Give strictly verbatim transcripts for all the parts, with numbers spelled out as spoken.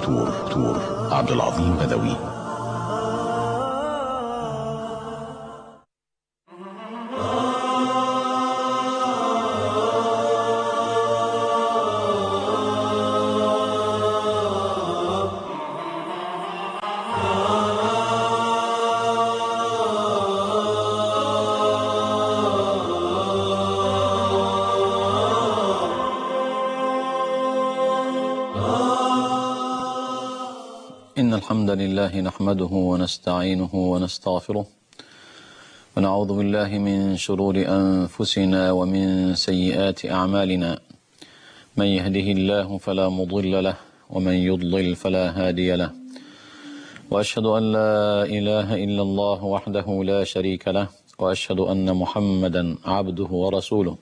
الدكتور دكتور عبد العظيم بدوي. إن الحمد لله نحمده ونستعينه ونستغفره ونعوذ بالله من شرور أنفسنا ومن سيئات أعمالنا. من يهده الله فلا مضل له ومن يضلل فلا هادي له، وأشهد أن لا إله إلا الله وحده لا شريك له، وأشهد أن محمدا عبده ورسوله.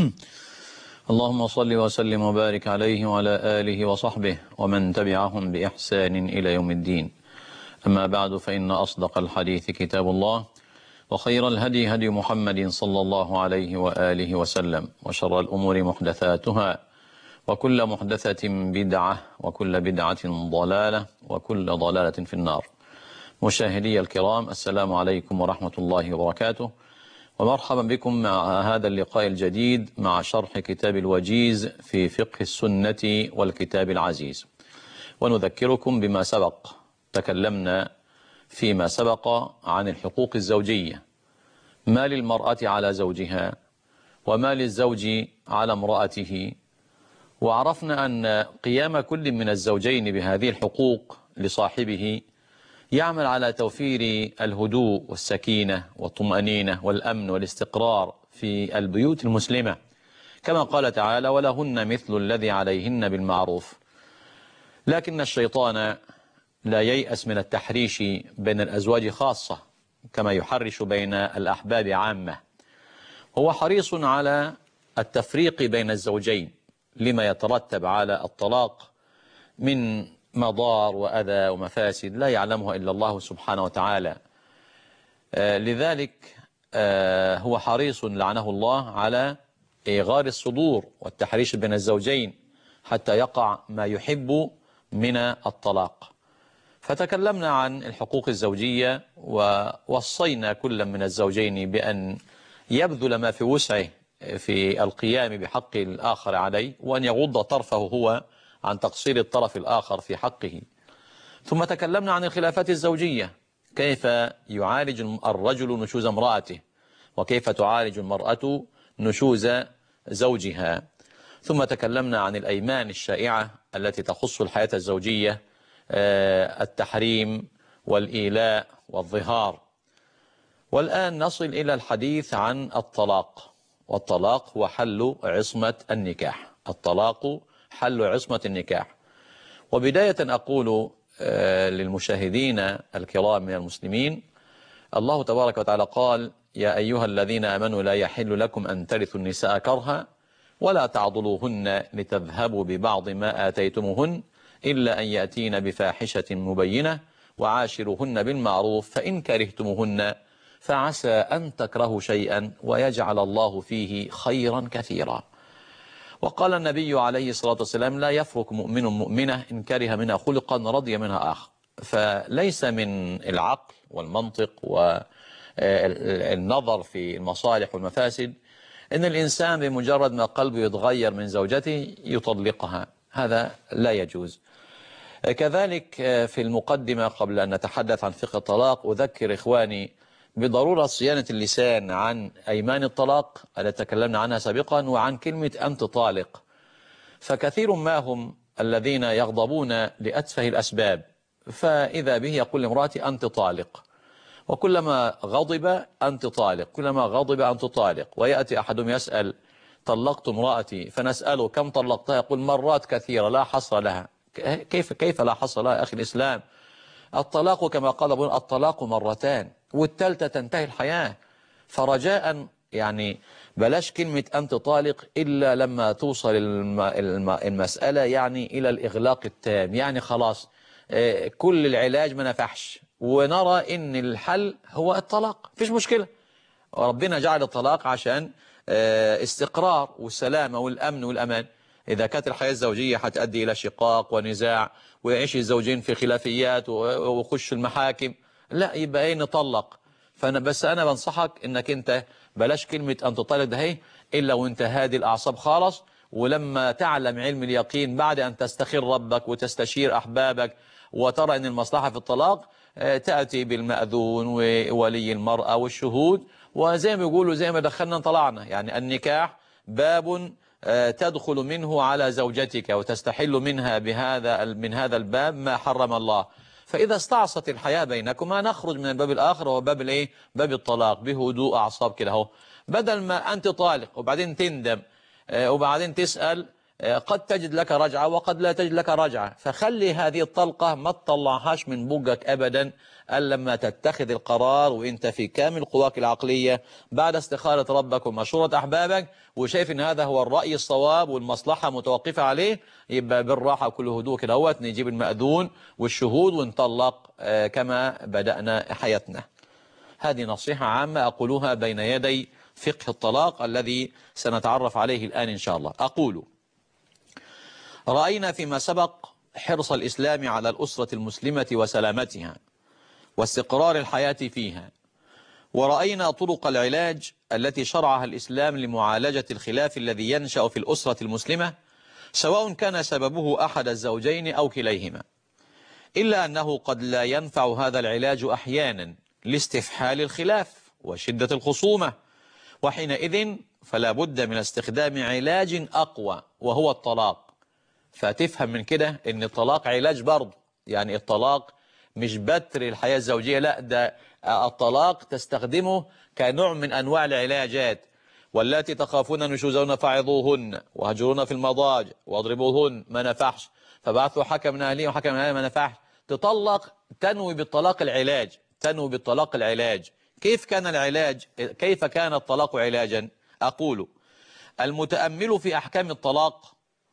اللهم صل وسلم وبارك عليه وعلى آله وصحبه ومن تبعهم بإحسان إلى يوم الدين. أما بعد، فإن أصدق الحديث كتاب الله، وخير الهدي هدي محمد صلى الله عليه وآله وسلم، وشر الأمور محدثاتها، وكل محدثة بدعة، وكل بدعة ضلالة، وكل ضلالة في النار. مشاهدي الكرام، السلام عليكم ورحمة الله وبركاته، ومرحبا بكم مع هذا اللقاء الجديد مع شرح كتاب الوجيز في فقه السنة والكتاب العزيز. ونذكركم بما سبق، تكلمنا فيما سبق عن الحقوق الزوجية، ما للمرأة على زوجها وما للزوج على امرأته، وعرفنا أن قيام كل من الزوجين بهذه الحقوق لصاحبه يعمل على توفير الهدوء والسكينة والطمأنينة والأمن والاستقرار في البيوت المسلمة، كما قال تعالى: ولهن مثل الذي عليهن بالمعروف. لكن الشيطان لا ييأس من التحريش بين الأزواج خاصة، كما يحرش بين الأحباب عامة. هو حريص على التفريق بين الزوجين لما يترتب على الطلاق من مضار وأذى ومفاسد لا يعلمها إلا الله سبحانه وتعالى. آه لذلك آه هو حريص لعنه الله على إيغار الصدور والتحريش بين الزوجين حتى يقع ما يحب من الطلاق. فتكلمنا عن الحقوق الزوجية، ووصينا كل من الزوجين بأن يبذل ما في وسعه في القيام بحق الآخر عليه، وأن يغض طرفه هو عن تقصير الطرف الآخر في حقه. ثم تكلمنا عن الخلافات الزوجية، كيف يعالج الرجل نشوز امرأته، وكيف تعالج المرأة نشوز زوجها. ثم تكلمنا عن الأيمان الشائعة التي تخص الحياة الزوجية، التحريم والإيلاء والظهار. والآن نصل إلى الحديث عن الطلاق. والطلاق هو حل عصمة النكاح. الطلاق حل عصمة النكاح. وبداية أقول للمشاهدين الكرام من المسلمين، الله تبارك وتعالى قال: يا أيها الذين آمنوا لا يحل لكم أن ترثوا النساء كرها ولا تعضلوهن لتذهبوا ببعض ما آتيتموهن إلا أن يأتين بفاحشة مبينة وعاشروهن بالمعروف فإن كرهتموهن فعسى أن تكرهوا شيئا ويجعل الله فيه خيرا كثيرا. وقال النبي عليه الصلاة والسلام: لا يفرق مؤمن مؤمنة إن كره منها خلقا رضي منها آخر. فليس من العقل والمنطق والنظر في المصالح والمفاسد إن الإنسان بمجرد ما قلبه يتغير من زوجته يطلقها، هذا لا يجوز. كذلك في المقدمة قبل أن نتحدث عن فقه الطلاق أذكر إخواني بضرورة صيانة اللسان عن أيمان الطلاق التي تكلمنا عنها سابقا، وعن كلمة أنت طالق. فكثير ما هم الذين يغضبون لأتفه الأسباب، فإذا به يقول لامرأتي أنت طالق، وكلما غضب أنت طالق، كلما غضب أنت طالق. ويأتي أحدهم يسأل: طلقت امرأتي، فنسأله: كم طلقتها؟ يقول: مرات كثيرة لا حصر لها. كيف كيف لا حصر لها أخي الإسلام؟ الطلاق كما قال أبونا: الطلاق مرتان، والثالثة تنتهي الحياة. فرجاء يعني بلاش كلمة أنت طالق إلا لما توصل الم... الم... المسألة يعني إلى الإغلاق التام، يعني خلاص كل العلاج ما نفعش ونرى إن الحل هو الطلاق، مفيش مشكلة. ربنا جعل الطلاق عشان استقرار والسلامة والأمن والأمان. إذا كانت الحياة الزوجية هتؤدي إلى شقاق ونزاع ويعيش الزوجين في خلافيات ويخش المحاكم، لا يبقى ايه نطلق. فأنا بس أنا بنصحك إنك أنت بلاش كلمة أن تطلق ده هي إلا وأنت هادي الأعصاب خالص، ولما تعلم علم اليقين بعد أن تستخير ربك وتستشير أحبابك وترى أن المصلحة في الطلاق، تأتي بالمأذون وولي المرأة والشهود، وزي ما بيقولوا زي ما دخلنا طلعنا. يعني النكاح باب تدخل منه على زوجتك وتستحل منها بهذا من هذا الباب ما حرم الله. فإذا استعصت الحياة بينكما نخرج من الباب الآخر وهو باب الايه؟ باب الطلاق، بهدوء أعصاب كده اهو، بدل ما أنت طالق وبعدين تندم وبعدين تسأل، قد تجد لك رجعة وقد لا تجد لك رجعة. فخلي هذه الطلقة ما تطلعهاش من بوجك أبدا ألا لما تتخذ القرار وإنت في كامل قواك العقلية بعد استخارة ربك ومشورة أحبابك، وشايف إن هذا هو الرأي الصواب والمصلحة متوقفة عليه، يبقى بالراحة وكل هدوء كده هوت نجيب المأذون والشهود ونطلق كما بدأنا حياتنا. هذه نصيحة عامة أقولها بين يدي فقه الطلاق الذي سنتعرف عليه الآن إن شاء الله. أقول: رأينا فيما سبق حرص الإسلام على الأسرة المسلمة وسلامتها واستقرار الحياة فيها، ورأينا طرق العلاج التي شرعها الإسلام لمعالجة الخلاف الذي ينشأ في الأسرة المسلمة، سواء كان سببه أحد الزوجين أو كليهما، إلا أنه قد لا ينفع هذا العلاج أحيانا لاستفحال الخلاف وشدة الخصومة، وحينئذ فلا بد من استخدام علاج أقوى وهو الطلاق. فتفهم من كده ان الطلاق علاج برضه، يعني الطلاق مش بتر الحياة الزوجية، لا ده الطلاق تستخدمه كنوع من انواع العلاجات. واللاتي تخافون نشوزهن فعظوهن وهجروهن في المضاجع واضربوهن، ما نفعش فبعثوا حكم من اهله وحكم من اهله، ما نفعش تطلق، تنوي بالطلاق العلاج، تنوي بالطلاق العلاج. كيف كان العلاج؟ كيف كان الطلاق علاجا؟ أقول: المتأمل في أحكام الطلاق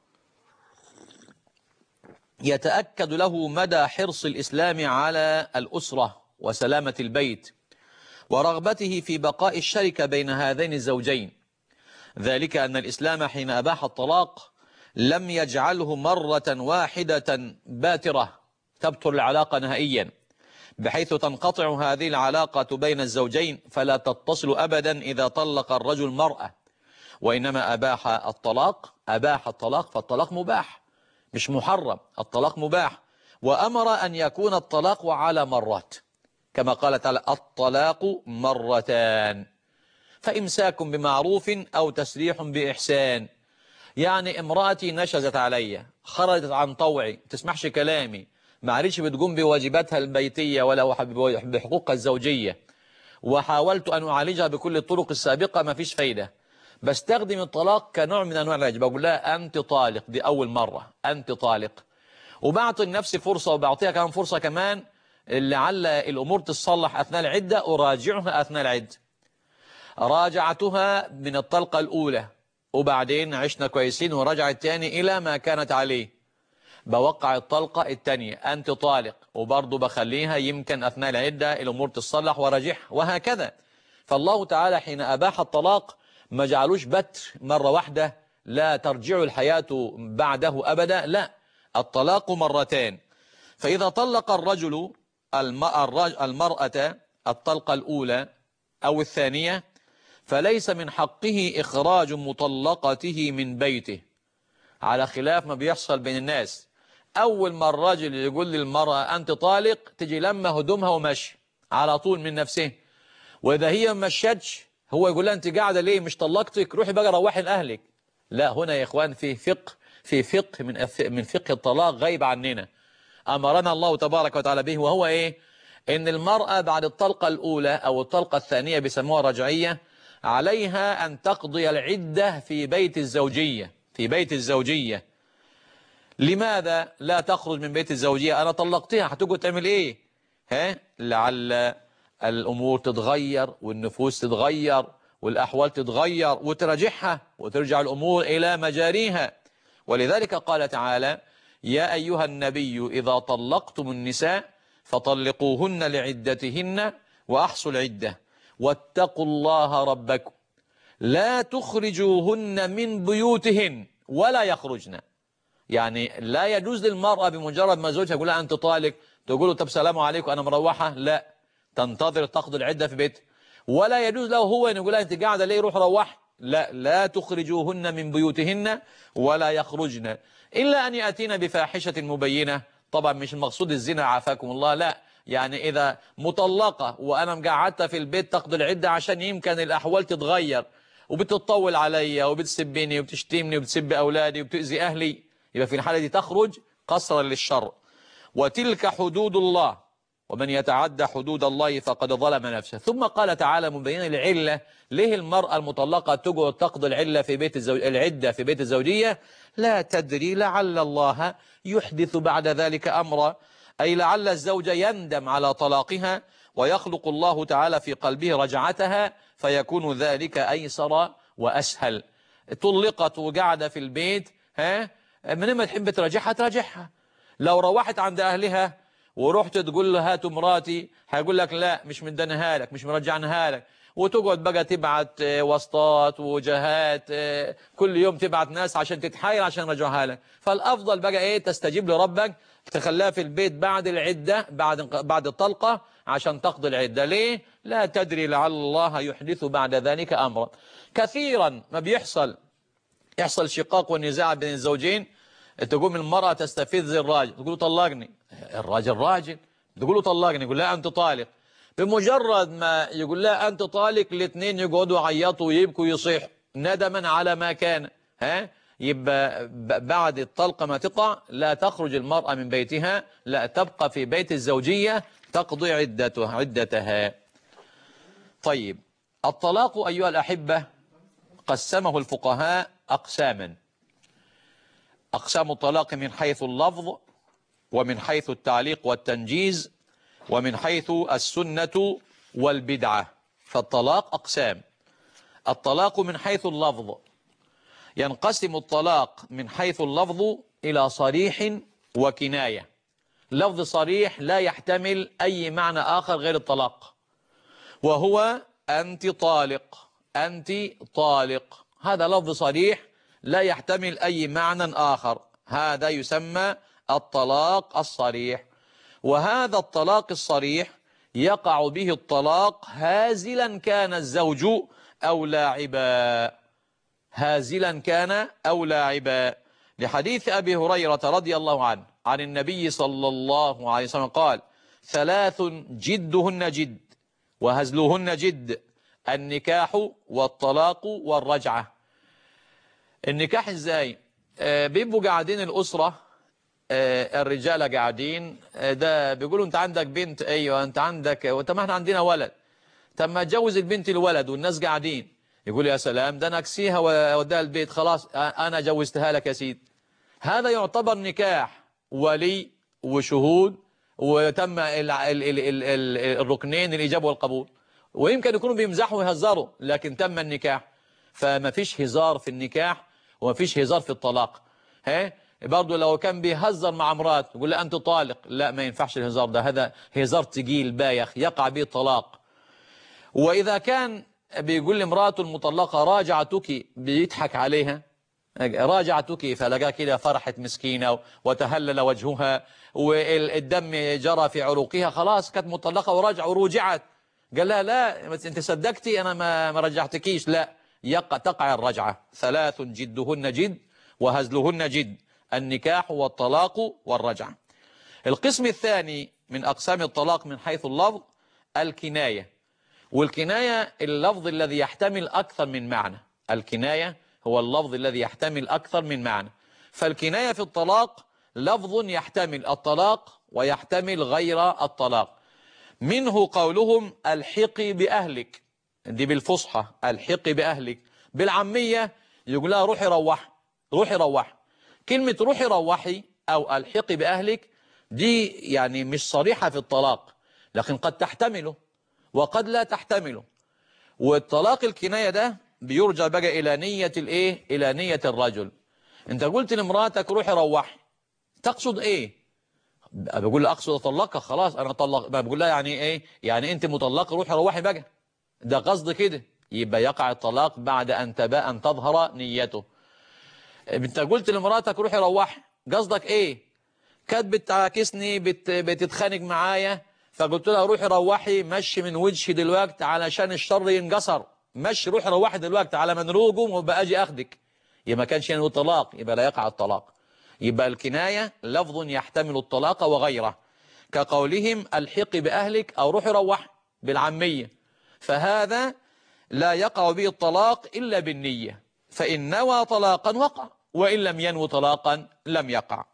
يتأكد له مدى حرص الإسلام على الأسرة وسلامة البيت ورغبته في بقاء الشركة بين هذين الزوجين، ذلك أن الإسلام حين أباح الطلاق لم يجعله مرة واحدة باترة تبطل العلاقة نهائيا بحيث تنقطع هذه العلاقة بين الزوجين فلا تتصل أبدا إذا طلق الرجل المرأة، وإنما أباح الطلاق، أباح الطلاق فالطلاق مباح مش محرم، الطلاق مباح، وأمر أن يكون الطلاق على مرات كما قال تعالى: الطلاق مرتان فإمساك بمعروف أو تسريح بإحسان. يعني امرأتي نشزت علي، خرجت عن طوعي، تسمحش كلامي، معلش بتقوم بواجباتها البيتية ولا بحقوقها الزوجية، وحاولت أن أعالجها بكل الطرق السابقة ما فيش فايدة، بستخدم الطلاق كنوع من أنواع العلاج، بقول لها أنت طالق، دي أول مرة أنت طالق، وبعطي لنفسي فرصة وبعطيها كمان فرصة كمان لعل الأمور تصلح أثناء العدة، أراجعها أثناء العدة. راجعتها من الطلقة الأولى وبعدين عشنا كويسين ورجعت تاني إلى ما كانت عليه، بوقع الطلقة التانية أنت طالق، وبرضه بخليها يمكن أثناء العدة الأمور تصلح وراجعها، وهكذا. فالله تعالى حين أباح الطلاق ما جعلوش بتر مرة واحدة لا ترجع الحياة بعده أبدا، لا، الطلاق مرتان. فإذا طلق الرجل المرأة الطلقة الأولى أو الثانية فليس من حقه إخراج مطلقته من بيته، على خلاف ما بيحصل بين الناس. أول ما الرجل يقول للمرأة أنت طالق تجي لما هدومها ومشي على طول من نفسه، وإذا هي ما مشتش هو يقول لها أنت قاعدة ليه مش طلقتك، روحي بقى روحي لأهلك. لا، هنا يا إخوان في فقه في فقه من من فقه الطلاق غيب عننا، أمرنا الله تبارك وتعالى به، وهو إيه؟ إن المرأة بعد الطلقة الأولى أو الطلقة الثانية بيسموها رجعية عليها أن تقضي العدة في بيت الزوجية، في بيت الزوجية. لماذا لا تخرج من بيت الزوجية؟ أنا طلقتها، هتقعد تعمل إيه؟ ها؟ لعل الأمور تتغير والنفوس تتغير والأحوال تتغير وتراجعها وترجع الأمور إلى مجاريها. ولذلك قال تعالى: يا أيها النبي إذا طلقتم النساء فطلقوهن لعدتهن وأحصوا العدة واتقوا الله ربكم لا تخرجوهن من بيوتهن ولا يخرجن. يعني لا يجوز للمرأة بمجرد ما زوجها يقول لها أنت طالق تقول له طب سلام عليكم أنا مروحة، لا، تنتظر تقضي العدة في بيته. ولا يجوز له هو أن يقول لها أنت قاعدة ليه روح روح، لا، لا تخرجوهن من بيوتهن ولا يخرجن إلا أن يأتين بفاحشة مبينة. طبعا مش المقصود الزنا عافاكم الله، لا، يعني إذا مطلقة وأنا مقعدتها في البيت تقضي العدة عشان يمكن الأحوال تتغير وبتطول عليا وبتسبني وبتشتمني وبتسب أولادي وبتؤذي أهلي، يبقى في الحالة دي تخرج قصرا للشر. وتلك حدود الله ومن يتعدى حدود الله فقد ظلم نفسه. ثم قال تعالى مبينا العلة ليه المرأة المطلقة تقعد تقضي العلة في بيت الزوج العدة في بيت الزوجية، لا تدري لعل الله يحدث بعد ذلك أمرا، أي لعل الزوج يندم على طلاقها ويخلق الله تعالى في قلبه رجعتها فيكون ذلك أيسر وأسهل. طلقت وقاعدة في البيت، ها، من ما تحب تراجعها تراجعها. لو روحت عند أهلها ورحت تقول له هاتوا مراتي هيقول لك لا مش مدنها لك مش مرجعنها لك، وتقعد بقى تبعت واسطات وجهات كل يوم تبعت ناس عشان تتحايل عشان يرجعها لك. فالأفضل بقى ايه تستجيب لربك تخليها في البيت بعد العدة بعد بعد الطلقة عشان تقضي العدة. ليه؟ لا تدري لعل الله يحدث بعد ذلك أمرا. كثيرا ما بيحصل يحصل شقاق ونزاع بين الزوجين، تقوم المرأة تستفز الراجل تقول له طلقني، الراجل راجل تقول له طلقني يقول لا أنت طالق. بمجرد ما يقول لا أنت طالق الاثنين يقعدوا يعيطوا ويبكوا ويصيحوا ندما على ما كان. ها، يبقى بعد الطلقة ما تقع لا تخرج المرأة من بيتها، لا تبقى في بيت الزوجية تقضي عدتها عدتها. طيب، الطلاق أيها الأحبة قسمه الفقهاء أقساما: أقسام الطلاق من حيث اللفظ ومن حيث التعليق والتنجيز ومن حيث السنة والبدعة. فالطلاق أقسام: الطلاق من حيث اللفظ، ينقسم الطلاق من حيث اللفظ إلى صريح وكناية. لفظ صريح لا يحتمل أي معنى آخر غير الطلاق، وهو أنت طالق، أنت طالق، هذا لفظ صريح لا يحتمل أي معنى آخر، هذا يسمى الطلاق الصريح. وهذا الطلاق الصريح يقع به الطلاق هازلا كان الزوج أو لاعبا، هازلا كان أو لاعبا، لحديث أبي هريرة رضي الله عنه عن النبي صلى الله عليه وسلم قال: ثلاث جدهن جد وهزلهن جد، النكاح والطلاق والرجعة. النكاح ازاي؟ آه بيبقوا قاعدين الأسرة، آه الرجالة قاعدين، آه ده بيقولوا انت عندك بنت، ايوه انت عندك، وانت ما احنا عندنا ولد، طب ما اتجوز البنت الولد، والناس قاعدين يقول يا سلام ده انا اكسيها ووديها البيت خلاص انا جوزتها لك يا سيدي. هذا يعتبر نكاح ولي وشهود وتم ال ال ال ال ال الركنين الإجاب والقبول، ويمكن يكونوا بيمزحوا ويهزروا لكن تم النكاح. فما فيش هزار في النكاح وما فيش هزار في الطلاق. ها، برضه لو كان بيهزر مع امرأة يقول لا أنت طالق، لا ما ينفعش الهزار ده، هذا هزار تقيل بايخ يقع به الطلاق. وإذا كان بيقول لامرأته المطلقة راجعتك بيضحك عليها، راجعتك فلقى كده فرحت مسكينة وتهلل وجهها والدم جرى في عروقها، خلاص كانت مطلقة وراجع ورجعت، قال لها لا انت صدقتي انا ما رجعتكيش، لا، يقع تقع الرجعة. ثلاث جدهن جد وهزلهن جد، النكاح والطلاق والرجعة. القسم الثاني من أقسام الطلاق من حيث اللفظ الكناية. والكناية اللفظ الذي يحتمل أكثر من معنى، الكناية هو اللفظ الذي يحتمل أكثر من معنى. فالكناية في الطلاق لفظ يحتمل الطلاق ويحتمل غير الطلاق. منه قولهم الحقي بأهلك، دي بالفصحى الحقي بأهلك، بالعامية يقول لها روحي روحي روحي روحي. كلمة روحي روحي أو الحقي بأهلك دي يعني مش صريحة في الطلاق، لكن قد تحتمله وقد لا تحتمله. والطلاق الكناية ده بيرجع بقى إلى نية الإيه؟ إلى نية الرجل. أنت قلت لمراتك روحي روحي، تقصد إيه؟ بقول لها أقصد أطلقها، خلاص أنا طلق، بقول لها يعني إيه؟ يعني أنت مطلقة روحي روحي بقى، ده قصد كده، يبقى يقع الطلاق بعد أن تبا أن تظهر نيته. انت قلت لمراتك روحي روحي، قصدك ايه؟ كانت بتعاكسني، بت... بتتخانق معايا، فقلت لها روحي روحي، مشي من وجهي دلوقتي علشان الشر ينقصر، مشي روحي روحي دلوقتي على من روجه وبقى اجي اخدك. يبقى ما كانش ينوي الطلاق، يبقى لا يقع الطلاق. يبقى الكناية لفظ يحتمل الطلاق وغيره، كقولهم الحقي بأهلك أو روحي روحي بالعامية، فهذا لا يقع به الطلاق إلا بالنية، فإن نوى طلاقا وقع، وإن لم ينو طلاقا لم يقع.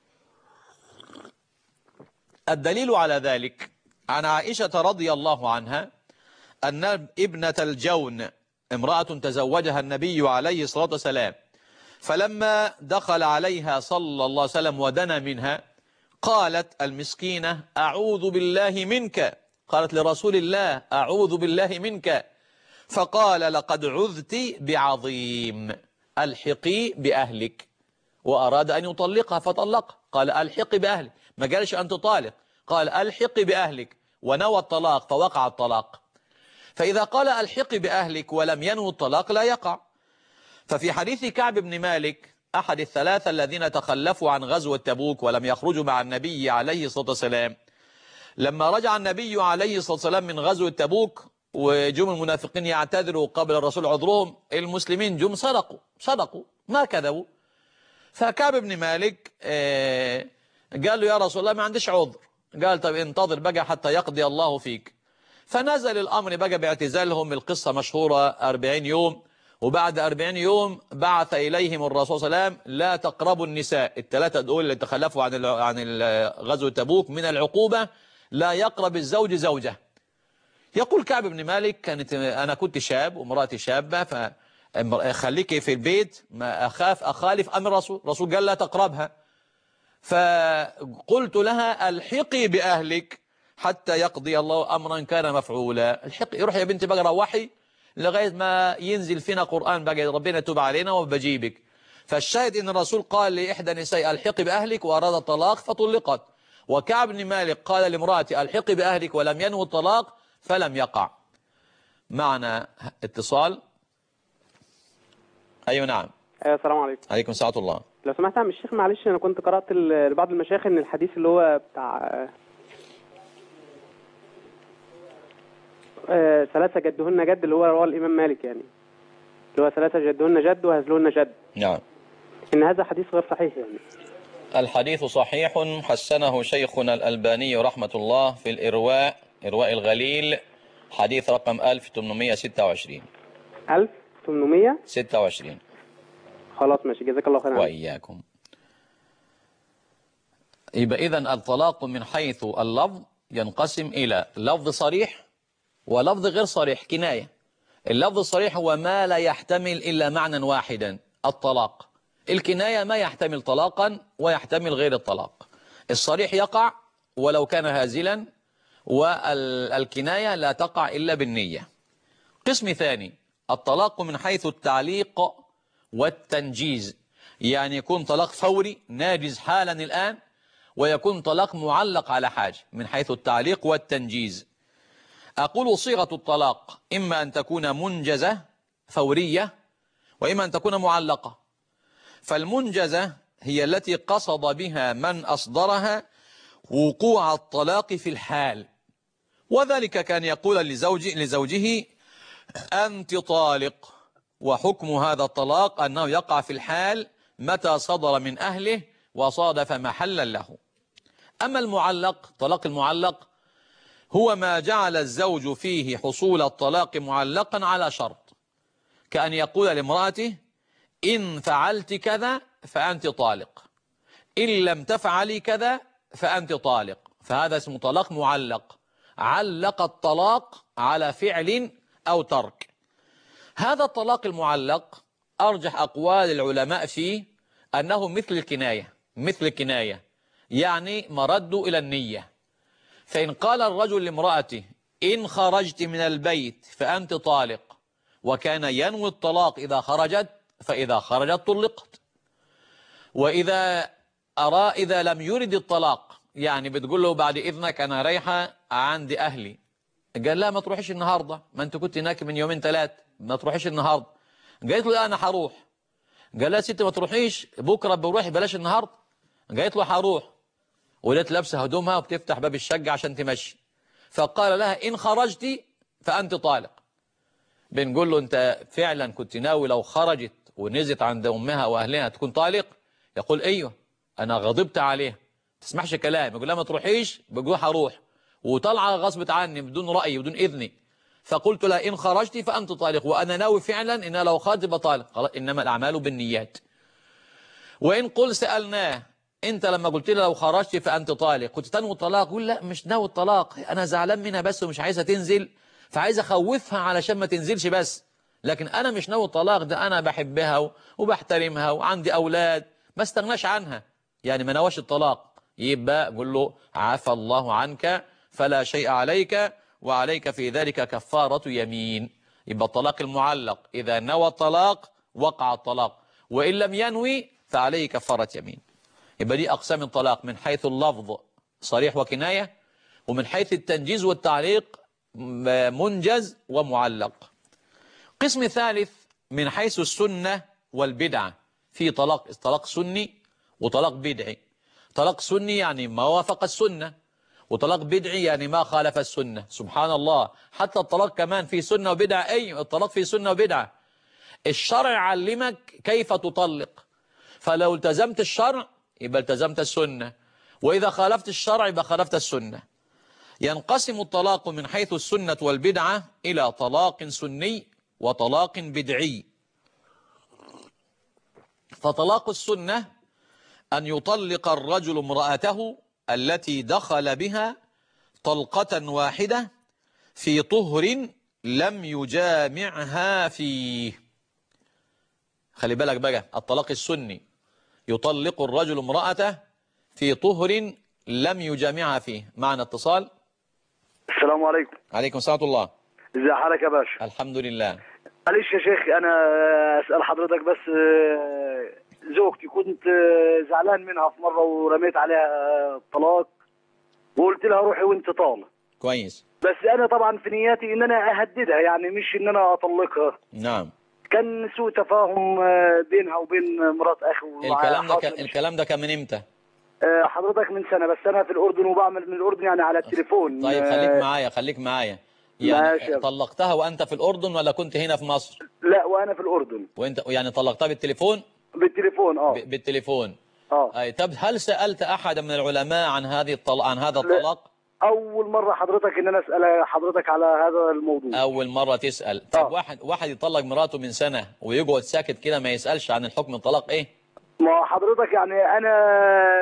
الدليل على ذلك عن عائشة رضي الله عنها أن ابنة الجون امرأة تزوجها النبي عليه الصلاة والسلام، فلما دخل عليها صلى الله عليه وسلم ودنا منها قالت المسكينة أعوذ بالله منك، قالت لرسول الله أعوذ بالله منك، فقال لقد عذت بعظيم، الحقي بأهلك، وأراد أن يطلقها فطلقها، قال الحقي بأهلك، ما قالش أن تطالق، قال الحقي بأهلك، ونوى الطلاق فوقع الطلاق. فإذا قال الحقي بأهلك ولم ينوي الطلاق لا يقع. ففي حديث كعب بن مالك أحد الثلاثة الذين تخلفوا عن غزوة تبوك ولم يخرجوا مع النبي عليه الصلاة والسلام، لما رجع النبي عليه الصلاة والسلام من غزوة تبوك وجم المنافقين يعتذروا قبل الرسول عذرهم، المسلمين جم صدقوا صدقوا ما كذبوا. فكعب بن مالك قال له يا رسول الله ما عنديش عذر، قال طب انتظر بقى حتى يقضي الله فيك. فنزل الأمر بقى باعتزالهم، القصة مشهورة أربعين يوم، وبعد أربعين يوم بعث إليهم الرسول صلى الله عليه وسلم لا تقربوا النساء، الثلاثة دول اللي تخلفوا عن عن غزوة تبوك من العقوبة لا يقرب الزوج زوجه. يقول كعب بن مالك كانت أنا كنت شاب ومرأتي شابة، فخليكي في البيت ما أخاف أخالف أمر الرسول، الرسول قال لا تقربها، فقلت لها الحقي بأهلك حتى يقضي الله أمرا كان مفعولا، الحقي روح يا بنتي بقى روحي لغاية ما ينزل فينا قرآن بقى ربنا يتوب علينا وبجيبك. فالشاهد ان الرسول قال لإحدى نساء الحقي بأهلك وأراد الطلاق فطلقت، وكعب بن مالك قال لامرأتي الحقي بأهلك ولم ينوي الطلاق فلم يقع. معنا اتصال. أيوة نعم. ايوه السلام عليكم. عليكم السلام ورحمة الله. لو سمحت يا عم الشيخ معلش انا كنت قرأت لبعض المشايخ ان الحديث اللي هو بتاع آه ثلاثة جدهن جد اللي هو رواه الإمام مالك، يعني اللي هو ثلاثة جدهن جد وهزلهن جد، نعم، ان هذا حديث غير صحيح. يعني الحديث صحيح حسنه شيخنا الألباني رحمة الله في الإرواء، إرواء الغليل، حديث رقم ألف وثمانمئة وستة وعشرين. ألف وثمانمئة وستة وعشرين. خلاص ماشي، جزاك الله خيرا. وإياكم. يبقى إذن الطلاق من حيث اللفظ ينقسم إلى لفظ صريح ولفظ غير صريح، كناية. اللفظ الصريح هو ما لا يحتمل إلا معنى واحدا، الطلاق. الكناية ما يحتمل طلاقا ويحتمل غير الطلاق. الصريح يقع ولو كان هازلا، والكناية لا تقع إلا بالنية. قسم ثاني الطلاق من حيث التعليق والتنجيز، يعني يكون طلاق فوري ناجز حالا الآن، ويكون طلاق معلق على حاجة من حيث التعليق والتنجيز. أقول صيغة الطلاق إما أن تكون منجزة فورية وإما أن تكون معلقة. فالمنجزة هي التي قصد بها من أصدرها وقوع الطلاق في الحال، وذلك كان يقول لزوج لزوجه أنت طالق، وحكم هذا الطلاق أنه يقع في الحال متى صدر من أهله وصادف محلا له. أما المعلق، طلاق المعلق هو ما جعل الزوج فيه حصول الطلاق معلقا على شرط، كأن يقول لامرأته إن فعلت كذا فأنت طالق، إن لم تفعلي كذا فأنت طالق، فهذا اسمه طلاق معلق، علق الطلاق على فعل أو ترك. هذا الطلاق المعلق أرجح أقوال العلماء فيه أنه مثل الكناية، مثل الكناية يعني مرد إلى النية. فإن قال الرجل لامرأته إن خرجت من البيت فأنت طالق، وكان ينوي الطلاق إذا خرجت، فإذا خرجت طلقت. وإذا أرى إذا لم يرد الطلاق، يعني بتقول له بعد إذنك أنا رايحة عندي أهلي، قال لا ما تروحيش النهاردة، ما أنت كنت هناك من يومين ثلاث، ما تروحيش النهاردة. قالت له لا أنا هروح. قال لها ست ما تروحيش بكره، بروحي بلاش النهارده. قالت له هروح، ولقيت لابسه هدومها وبتفتح باب الشقه عشان تمشي. فقال لها ان خرجتي فانت طالق. بنقول له انت فعلا كنت ناوي لو خرجت ونزلت عند امها واهلها تكون طالق؟ يقول ايوه، انا غضبت عليها ما تسمعش كلام. يقول لها ما تروحيش، بقول هروح، وطلع غصبت عني بدون رايي بدون اذني. فقلت لها ان خرجتي فانت طالق، وانا ناوي فعلا ان أنا لو خرجت بطالق. خلاص، انما الاعمال بالنيات. وان قل سالناه انت لما قلت لي لو خرجت فانت طالق كنت تنوي الطلاق؟ يقول لا مش ناوي الطلاق، انا زعلان منها بس ومش عايزها تنزل، فعايز اخوفها علشان ما تنزلش بس، لكن انا مش ناوي الطلاق. ده انا بحبها وبحترمها وعندي اولاد ما استغناش عنها، يعني ما نواش الطلاق. يبقى قول له عفى الله عنك فلا شيء عليك، وعليك في ذلك كفارة يمين. يبقى الطلاق المعلق إذا نوى الطلاق وقع الطلاق، وإن لم ينوي فعليه كفارة يمين. يبقى دي أقسام الطلاق من حيث اللفظ صريح وكناية، ومن حيث التنجيز والتعليق منجز ومعلق. قسم ثالث من حيث السنة والبدعة. في طلاق طلاق سني وطلاق بدعي. طلاق سني يعني ما وافق السنة، وطلاق بدعي يعني ما خالف السنة. سبحان الله، حتى الطلاق كمان في سنة وبدعة. أي الطلاق في سنة وبدعة. الشرع علمك كيف تطلق، فلو التزمت الشرع يبقى التزمت السنة، وإذا خالفت الشرع يبقى خالفت السنة. ينقسم الطلاق من حيث السنة والبدعة إلى طلاق سني وطلاق بدعي. فطلاق السنة أن يطلق الرجل امرأته التي دخل بها طلقة واحدة في طهر لم يجامعها فيه. خلي بالك بقى، الطلاق السني يطلق الرجل امرأته في طهر لم يجامعها فيه. معنا اتصال. السلام عليكم. عليكم السلام ورحمة الله. ازي حضرتك يا باشا؟ الحمد لله. معلش يا شيخ، انا اسال حضرتك بس، زوجتي كنت زعلان منها في مره ورميت عليها طلاق وقلت لها روحي وانت طالق. كويس. بس انا طبعا في نياتي ان انا اهددها، يعني مش ان انا اطلقها. نعم. كان سوء تفاهم بينها وبين مرات اخي. الكلام ده كان الكلام ده كان من امتى؟ حضرتك من سنه، بس انا في الاردن وبعمل من الاردن يعني على التليفون. طيب خليك معايا خليك معايا يعني طلقتها وانت في الاردن ولا كنت هنا في مصر؟ لا، وانا في الاردن. وانت يعني طلقتها بالتليفون؟ بالتليفون. اه بالتليفون. اه اي. طب هل سالت احد من العلماء عن هذه الطلاق عن هذا الطلاق؟ اول مره حضرتك ان انا اسال حضرتك على هذا الموضوع. اول مره تسال. طب آه. واحد واحد يطلق مراته من سنه ويقعد ساكت كده ما يسالش عن الحكم الطلاق ايه؟ ما حضرتك يعني انا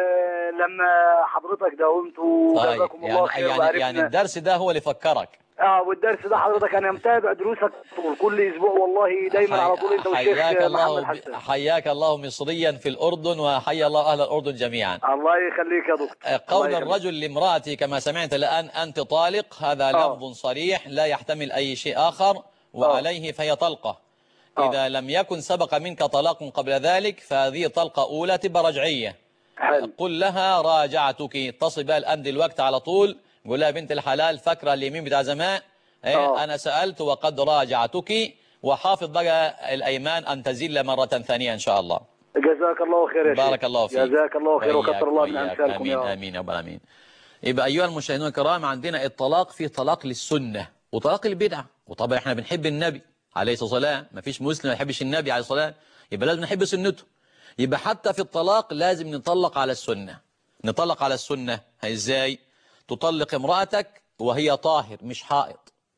لما حضرتك داومت وجزاكم طيب. الله خير. يعني يعني الدرس ده هو اللي فكرك؟ اه والدرس ده حضرتك انا متابع دروسك طول كل اسبوع والله، دايما حي... على طول انت والشيخ حياك الله محمد حسن. حياك الله مصريا في الاردن، وحيا الله اهل الاردن جميعا. الله يخليك يا دكتور. قول الرجل لامراته كما سمعت الان انت طالق، هذا آه. لفظ صريح لا يحتمل اي شيء اخر، وعليه فهي طلقه. آه. اذا لم يكن سبق منك طلاق قبل ذلك فهذه طلقه اولى تبقى رجعيه. حل. قل لها راجعتك، اتصل بها الان دلوقتي على طول، قول لها بنت الحلال فاكره اليمين بتاع زمان؟ إيه أنا سألت وقد راجعتك، وحافظ بقى الأيمان أن تزل مرة ثانية إن شاء الله. جزاك الله خير يا شيخ. بارك الله فيك. جزاك الله خير وكثر الله من أمثالكم. آمين يا رب. آمين يا رب العالمين. يبقى أيها المشاهدون الكرام، عندنا الطلاق في طلاق للسنة وطلاق البدعة، وطبعا احنا بنحب النبي عليه الصلاة والسلام، ما فيش مسلم ما يحبش النبي عليه الصلاة والسلام، يبقى لازم نحب سنته. يبقى حتى في الطلاق لازم نطلق على السنة. نطلق على السنة ازاي؟ تطلق امرأتك وهي طاهر مش حائض،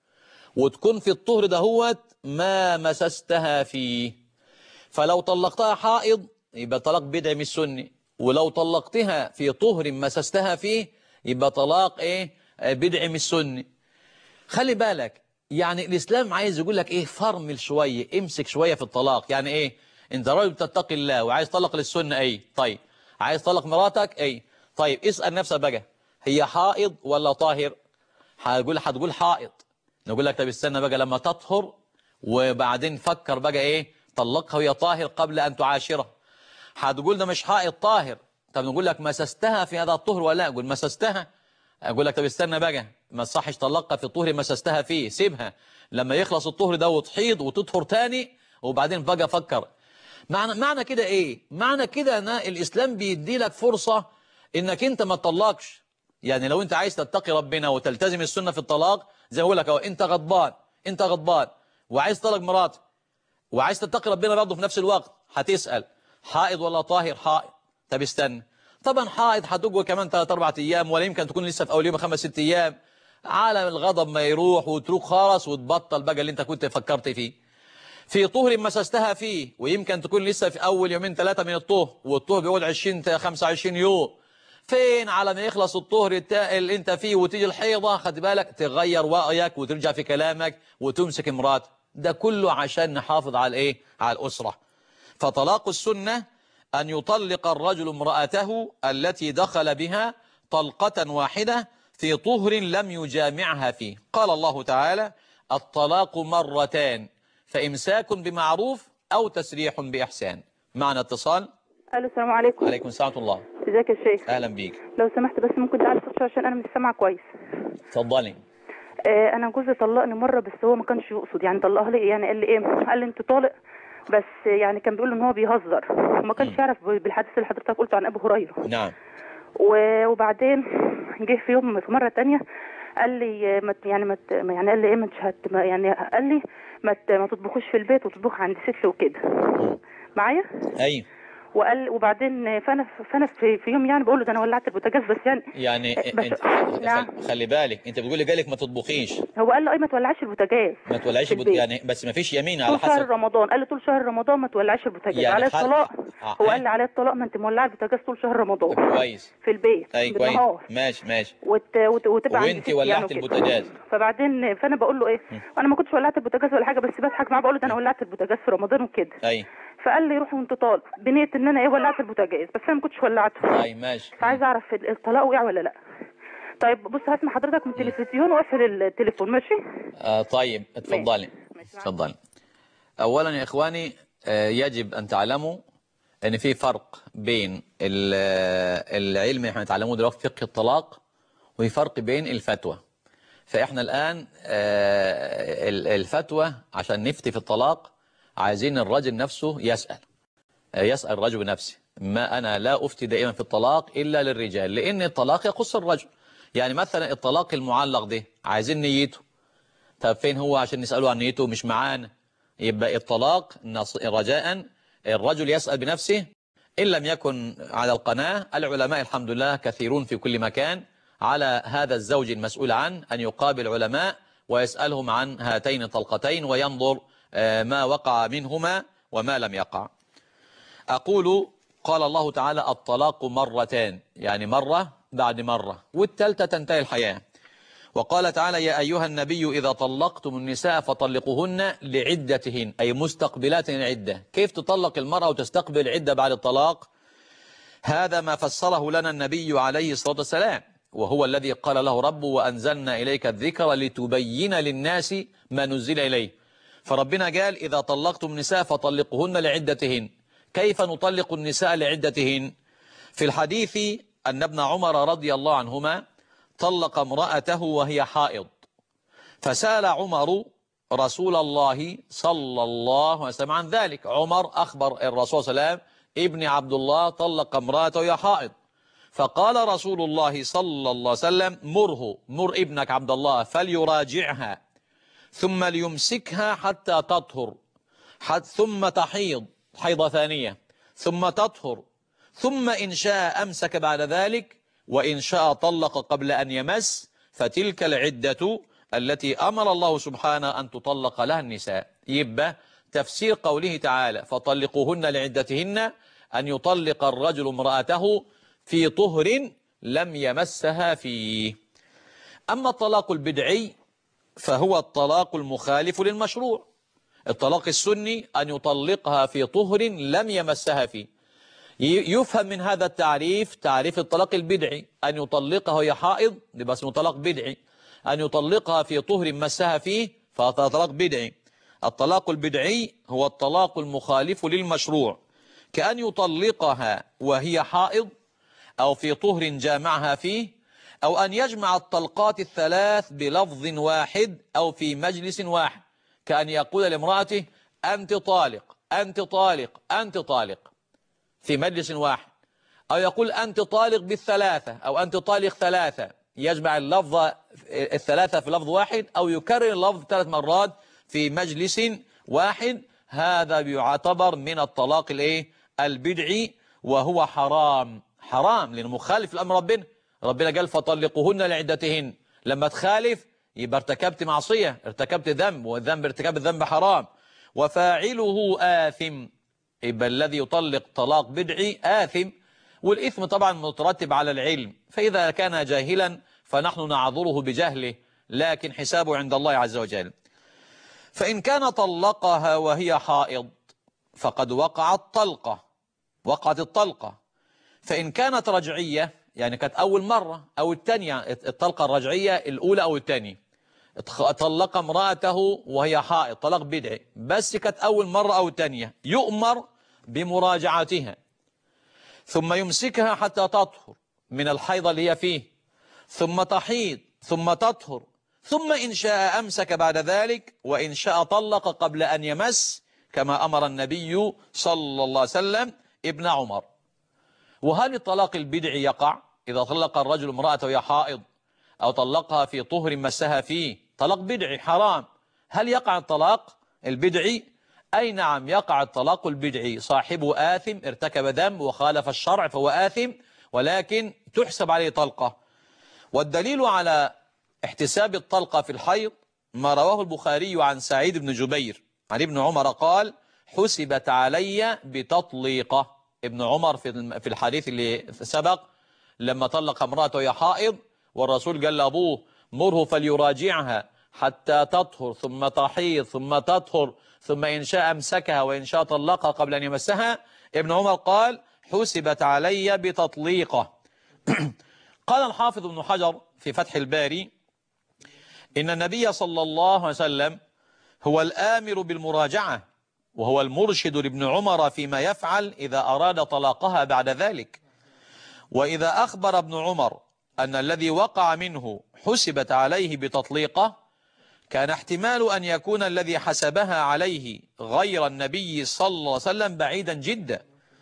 وتكون في الطهر دهوت ما مسستها فيه. فلو طلقتها حائض يبقى طلاق بدعي مش سني، ولو طلقتها في طهر مسستها فيه يبقى طلاق ايه؟ بدعي مش سني. خلي بالك، يعني الاسلام عايز يقول لك ايه؟ فرمل شويه، امسك شويه في الطلاق. يعني ايه؟ انت راجل بتتقي الله وعايز تطلق للسنه، اي طيب. عايز تطلق مراتك، اي طيب. اسال نفسك بقى، هي حائض ولا طاهر؟ هتقول هتقول حائض. نقول لك طب استنى بقى لما تطهر وبعدين فكر بقى ايه؟ طلقها وهي طاهر قبل ان تعاشرها. هتقول ده مش حائض طاهر. طب نقول لك مسستها في هذا الطهر ولا لا؟ اقول مسستها. اقول لك طب استنى بقى، ما تصحش طلقها في الطهر مسستها فيه، سيبها لما يخلص الطهر ده وتحيض وتطهر تاني وبعدين بقى فكر. معنى معنى كده ايه؟ معنى كده ان الاسلام بيدي لك فرصة انك انت ما تطلقش. يعني لو انت عايز تتقي ربنا وتلتزم السنة في الطلاق، زي ما بقول لك اهو، انت غضبان انت غضبان وعايز تطلق مراتك وعايز تتقي ربنا برضه في نفس الوقت، هتسأل حائض ولا طاهر؟ حائض. طب استنى، طبعا حائض هتقوى كمان ثلاث اربع ايام، ولا يمكن تكون لسه في اول يوم خمس ست ايام، عالم الغضب ما يروح وتروح خالص وتبطل بقى اللي انت كنت فكرت فيه. في طهر مسستها فيه، ويمكن تكون لسه في اول يومين ثلاثه من الطهر، والطهر بيقعد عشرين خمسة وعشرين يوم. فين على ما يخلص الطهر اللي انت فيه وتيجي الحيضه، خد بالك تغير رايك وترجع في كلامك وتمسك مراتك. ده كله عشان نحافظ على الايه؟ على الاسره. فطلاق السنه ان يطلق الرجل امراته التي دخل بها طلقه واحده في طهر لم يجامعها فيه. قال الله تعالى: الطلاق مرتان فإمساك بمعروف أو تسريح بإحسان. معنا اتصال. الو السلام عليكم. عليكم السلام ورحمة الله. ازيك يا شيخ؟ أهلا بيك. لو سمحت بس ممكن تعلي صوتك عشان انا مش سامعه كويس. اتفضلي. آه انا جوزي طلقني مره، بس هو ما كانش يقصد، يعني طلقها لي يعني قال لي ايه، قال لي انت طالق، بس يعني كان بيقول ان هو بيهزر وما كانش يعرف بالحديث اللي حضرتك قلته عن ابو هريره. نعم. وبعدين جه في يوم في مره ثانيه قال لي ما يعني ما يعني قال لي ايه، ما يعني قال لي ما ما تطبخوش في البيت وتطبخ عند ست وكده. معايا؟ ايوه. وقال وبعدين فانا فانا في, في يوم يعني بقول له ده انا ولعت البوتاجاز، بس يعني يعني بس انت نعم. خلي بالك، انت بتقولي جالك ما تطبخيش. هو قال له اي ما تولعش البوتاجاز. ما تولعيش البوت... يعني بس ما فيش يمين على حسب طول شهر رمضان، قال له طول شهر رمضان ما تولعش البوتاجاز. يعني على الطلاق آه. هو قال لي على الطلاق ما انت مولعه البوتاجاز طول شهر رمضان. كويس. في البيت. اي كويس. ماشي ماشي. وت... وت... وتبقى عند وانت ولعت يعني البوتاجاز. فبعدين فانا بقول له ايه، انا ما كنتش ولعت البوتاجاز ولا حاجه، بس بضحك معاه بقول له ده انا ولعت البوتاجاز في رمضان وكده. اي. فقال لي روح وانت طالق بنيه ان انا ايه ولعت البوتاجاز، بس انا ما كنتش ولعته. اي ماشي. فعايز اعرف الطلاق وقع ولا لا. طيب بص هسمع حضرتك من التلفزيون واقفل التليفون. ماشي. آه طيب اتفضلي. اتفضلي. اولا يا اخواني، آه يجب ان تعلموا ان في فرق بين العلم اللي احنا نتعلموه دلوقتي فقه الطلاق، وفي فرق بين الفتوى. فاحنا الان آه الفتوى عشان نفتي في الطلاق عايزين الرجل نفسه يسأل آه يسأل الرجل بنفسه. ما انا لا افتي دائما في الطلاق الا للرجال، لان الطلاق يخص الرجل. يعني مثلا الطلاق المعلق ده عايزين نيته، طب فين هو عشان نسأله عن نيته؟ مش معانا. يبقى الطلاق رجاء الرجل يسأل بنفسه. إن لم يكن على القناة، العلماء الحمد لله كثيرون في كل مكان، على هذا الزوج المسؤول عنه أن يقابل علماء ويسألهم عن هاتين الطلقتين وينظر ما وقع منهما وما لم يقع. أقول قال الله تعالى: الطلاق مرتان، يعني مرة بعد مرة، والثالثة تنتهي الحياة. وقال تعالى: يا أيها النبي إذا طلقتم النساء فطلقوهن لعدتهن، أي مستقبلات العدة. كيف تطلق المرأة وتستقبل العدة بعد الطلاق؟ هذا ما فسره لنا النبي عليه الصلاة والسلام، وهو الذي قال له ربه: وأنزلنا إليك الذكر لتبين للناس ما نزل إليه. فربنا قال: إذا طلقتم النساء فطلقوهن لعدتهن. كيف نطلق النساء لعدتهن؟ في الحديث أن ابن عمر رضي الله عنهما طلق امرأته وهي حائض، فسأل عمر رسول الله صلى الله عليه وسلم عن ذلك. عمر أخبر الرسول صلى الله عليه وسلم: ابن عبد الله طلق امرأته وهي حائض. فقال رسول الله صلى الله عليه وسلم: مره، مر ابنك عبد الله فليراجعها ثم ليمسكها حتى تطهر، ثم تحيض حيضة ثانية، ثم تطهر، ثم إن شاء أمسك بعد ذلك، وإن شاء طلق قبل أن يمس، فتلك العدة التي أمر الله سبحانه أن تطلق لها النساء. يبقى تفسير قوله تعالى: فطلقوهن لعدتهن، أن يطلق الرجل امرأته في طهر لم يمسها فيه. أما الطلاق البدعي فهو الطلاق المخالف للمشروع. الطلاق السني أن يطلقها في طهر لم يمسها فيه. يفهم من هذا التعريف تعريف الطلاق البدعي: أن يطلقها وهي حائض، ده اسمه طلاق بدعي. أن يطلقها في طهر مسها فيه فهذا طلاق بدعي. الطلاق البدعي هو الطلاق المخالف للمشروع، كأن يطلقها وهي حائض، أو في طهر جامعها فيه، أو أن يجمع الطلقات الثلاث بلفظ واحد أو في مجلس واحد، كأن يقول لامرأته: أنت طالق، أنت طالق أنت طالق في مجلس واحد، أو يقول أنت طالق بالثلاثة أو أنت طالق ثلاثة، يجمع اللفظ الثلاثة في لفظ واحد أو يكرر اللفظ ثلاث مرات في مجلس واحد، هذا يعتبر من الطلاق الايه البدعي، وهو حرام حرام لأنه مخالف لأمر ربنا. ربنا قال فطلقوهن لعدتهن، لما تخالف يبقى ارتكبت معصية، ارتكبت ذنب، والذنب ارتكاب الذنب حرام، وفاعله آثم. يبقى الذي يطلق طلاق بدعي آثم، والإثم طبعا مترتب على العلم، فإذا كان جاهلا فنحن نعذره بجهله، لكن حسابه عند الله عز وجل. فإن كان طلقها وهي حائض فقد وقعت طلقة وقعت الطلقة. فإن كانت رجعية يعني كانت أول مرة أو الثانية، الطلقة الرجعية الأولى أو الثانية، طلق امرأته وهي حائض طلاق بدعي، بس كانت أول مرة أو الثانية، يؤمر بمراجعتها ثم يمسكها حتى تطهر من الحيض اللي هي فيه، ثم تحيض ثم تطهر، ثم إن شاء أمسك بعد ذلك، وإن شاء طلق قبل أن يمس، كما أمر النبي صلى الله عليه وسلم ابن عمر. وهل الطلاق البدعي يقع إذا طلق الرجل امرأته وهي حائض أو طلقها في طهر مسها فيه؟ طلاق بدعي حرام. هل يقع الطلاق البدعي؟ أي نعم يقع الطلاق البدعي، صاحبه آثم، ارتكب ذنب وخالف الشرع فهو آثم، ولكن تحسب عليه طلقة. والدليل على احتساب الطلقة في الحيض ما رواه البخاري عن سعيد بن جبير عن ابن عمر قال حسبت علي بتطليقة. ابن عمر في الحديث اللي سبق لما طلق امرأته وهي حائض، والرسول قال لأبوه مره فليراجعها حتى تطهر ثم تحيض ثم تطهر ثم إن شاء أمسكها وإن شاء طلقها قبل أن يمسها. ابن عمر قال حسبت علي بتطليقة. قال الحافظ ابن حجر في فتح الباري إن النبي صلى الله عليه وسلم هو الآمر بالمراجعة، وهو المرشد لابن عمر فيما يفعل إذا أراد طلاقها بعد ذلك. وإذا أخبر ابن عمر أن الذي وقع منه حسبت عليه بتطليقة، كان احتمال أن يكون الذي حسبها عليه غير النبي صلى الله عليه وسلم بعيدا جدا،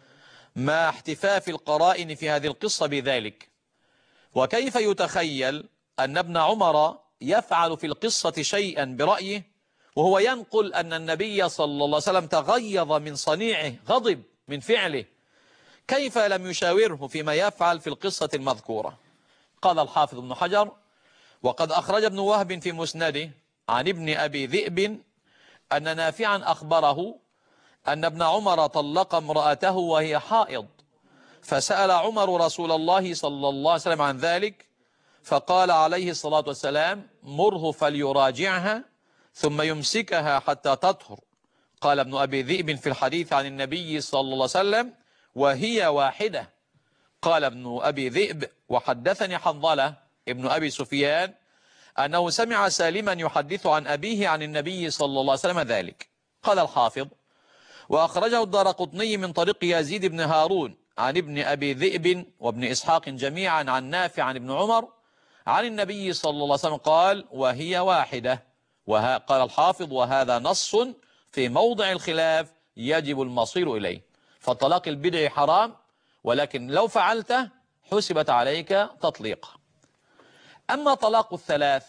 مع احتفاف القرائن في هذه القصة بذلك. وكيف يتخيل أن ابن عمر يفعل في القصة شيئا برأيه وهو ينقل أن النبي صلى الله عليه وسلم تغيظ من صنيعه، غضب من فعله؟ كيف لم يشاوره فيما يفعل في القصة المذكورة؟ قال الحافظ ابن حجر وقد أخرج ابن وهب في مسنده عن ابن أبي ذئب أن نافعا أخبره أن ابن عمر طلق امرأته وهي حائض، فسأل عمر رسول الله صلى الله عليه وسلم عن ذلك، فقال عليه الصلاة والسلام مره فليراجعها ثم يمسكها حتى تطهر. قال ابن أبي ذئب في الحديث عن النبي صلى الله عليه وسلم وهي واحدة. قال ابن أبي ذئب وحدثني حنظلة ابن أبي سفيان أنه سمع سالما يحدث عن أبيه عن النبي صلى الله عليه وسلم ذلك. قال الحافظ وأخرجه الدارقطني من طريق يزيد بن هارون عن ابن أبي ذئب وابن إسحاق جميعا عن نافع عن ابن عمر عن النبي صلى الله عليه وسلم قال وهي واحدة. وها قال الحافظ وهذا نص في موضع الخلاف يجب المصير إليه. فالطلاق البدعي حرام، ولكن لو فعلته حسبت عليك تطليق. أما طلاق الثلاث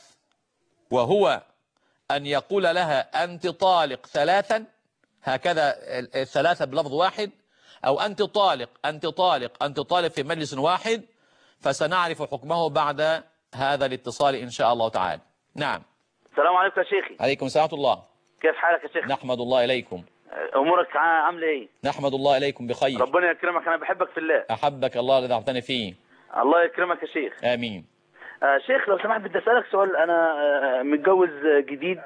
وهو أن يقول لها أنت طالق ثلاثا، هكذا الثلاثة بلفظ واحد، أو أنت طالق أنت طالق أنت طالق في مجلس واحد، فسنعرف حكمه بعد هذا الاتصال إن شاء الله تعالى. نعم. السلام عليكم يا شيخي. عليكم السلام ورحمة الله. كيف حالك يا شيخ؟ نحمد الله إليكم. أمورك عاملة إيه؟ نحمد الله إليكم بخير. ربنا يكرمك، أنا بحبك في الله. أحبك الله الذي أعطاني فيه. الله يكرمك يا شيخ. آمين. آه شيخ لو سمحت بدي أسألك سؤال. أنا آه متجوز جديد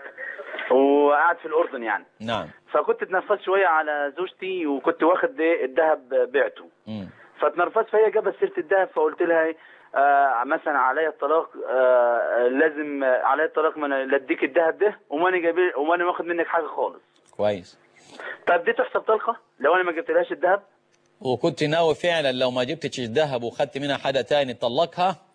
وقاعد في الأردن يعني. نعم. فكنت اتنرفزت شوية على زوجتي وكنت واخد الذهب بعته. امم فاتنرفزت فهي جابت سيرة الذهب، فقلت لها آه مثلا علي الطلاق، آه لازم علي الطلاق ما انا لا اديك الذهب ده وماني جايب وماني واخد منك حاجة خالص. كويس. طب دي تحسب طلقة لو انا ما جبتلهاش الذهب؟ وكنت ناوي فعلا لو ما جبتش الذهب وخدت منها حاجة تاني تطلقها؟